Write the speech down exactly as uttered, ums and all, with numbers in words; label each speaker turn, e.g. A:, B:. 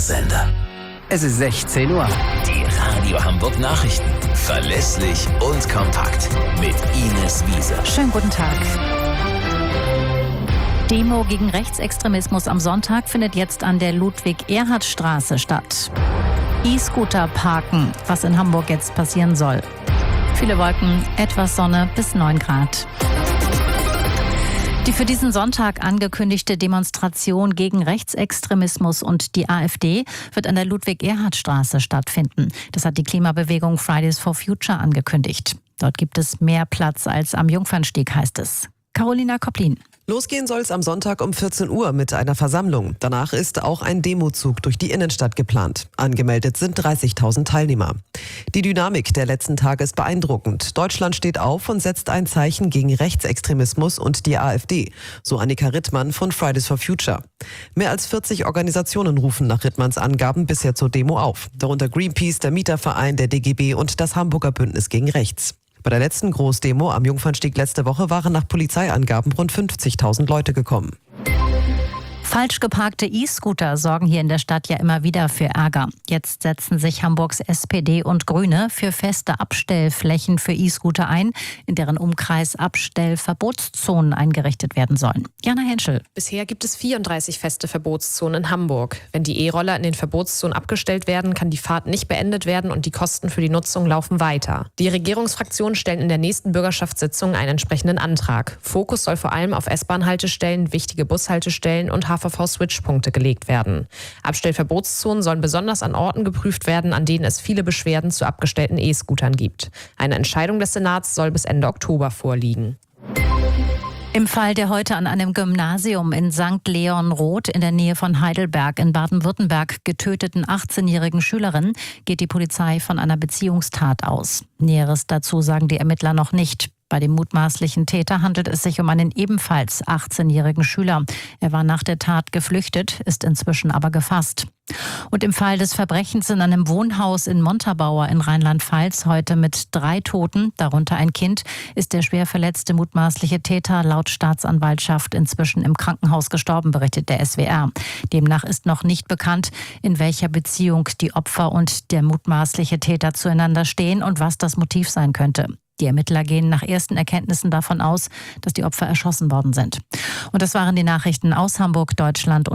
A: Sender. Es ist sechzehn Uhr. Die Radio Hamburg Nachrichten. Verlässlich und kompakt. Mit Ines Wiese.
B: Schönen guten Tag. Demo gegen Rechtsextremismus am Sonntag findet jetzt an der Ludwig-Erhard-Straße statt. E-Scooter parken, was in Hamburg jetzt passieren soll. Viele Wolken, etwas Sonne bis neun Grad. Die für diesen Sonntag angekündigte Demonstration gegen Rechtsextremismus und die AfD wird an der Ludwig-Erhard-Straße stattfinden. Das hat die Klimabewegung Fridays for Future angekündigt. Dort gibt es mehr Platz als am Jungfernstieg, heißt es. Carolina Kopplin.
C: Losgehen soll es am Sonntag um vierzehn Uhr mit einer Versammlung. Danach ist auch ein Demozug durch die Innenstadt geplant. Angemeldet sind dreißigtausend Teilnehmer. Die Dynamik der letzten Tage ist beeindruckend. Deutschland steht auf und setzt ein Zeichen gegen Rechtsextremismus und die AfD, so Annika Rittmann von Fridays for Future. Mehr als vierzig Organisationen rufen nach Rittmanns Angaben bisher zur Demo auf. Darunter Greenpeace, der Mieterverein, der D G B und das Hamburger Bündnis gegen Rechts. Bei der letzten Großdemo am Jungfernstieg letzte Woche waren nach Polizeiangaben rund fünfzigtausend Leute gekommen.
B: Falsch geparkte E-Scooter sorgen hier in der Stadt ja immer wieder für Ärger. Jetzt setzen sich Hamburgs S P D und Grüne für feste Abstellflächen für E-Scooter ein, in deren Umkreis Abstellverbotszonen eingerichtet werden sollen. Jana Henschel.
D: Bisher gibt es vierunddreißig feste Verbotszonen in Hamburg. Wenn die E-Roller in den Verbotszonen abgestellt werden, kann die Fahrt nicht beendet werden und die Kosten für die Nutzung laufen weiter. Die Regierungsfraktionen stellen in der nächsten Bürgerschaftssitzung einen entsprechenden Antrag. Fokus soll vor allem auf S-Bahn-Haltestellen, wichtige Bushaltestellen und H V V-Switchpunkte gelegt werden. Abstellverbotszonen sollen besonders an Orten geprüft werden, an denen es viele Beschwerden zu abgestellten E-Scootern gibt. Eine Entscheidung des Senats soll bis Ende Oktober vorliegen.
B: Im Fall der heute an einem Gymnasium in Sankt Leon Roth in der Nähe von Heidelberg in Baden-Württemberg getöteten achtzehnjährigen Schülerin geht die Polizei von einer Beziehungstat aus. Näheres dazu sagen die Ermittler noch nicht. Bei dem mutmaßlichen Täter handelt es sich um einen ebenfalls achtzehnjährigen Schüler. Er war nach der Tat geflüchtet, ist inzwischen aber gefasst. Und im Fall des Verbrechens in einem Wohnhaus in Montabaur in Rheinland-Pfalz heute mit drei Toten, darunter ein Kind, ist der schwer verletzte mutmaßliche Täter laut Staatsanwaltschaft inzwischen im Krankenhaus gestorben, berichtet der S W R. Demnach ist noch nicht bekannt, in welcher Beziehung die Opfer und der mutmaßliche Täter zueinander stehen und was das Motiv sein könnte. Die Ermittler gehen nach ersten Erkenntnissen davon aus, dass die Opfer erschossen worden sind. Und das waren die Nachrichten aus Hamburg, Deutschland und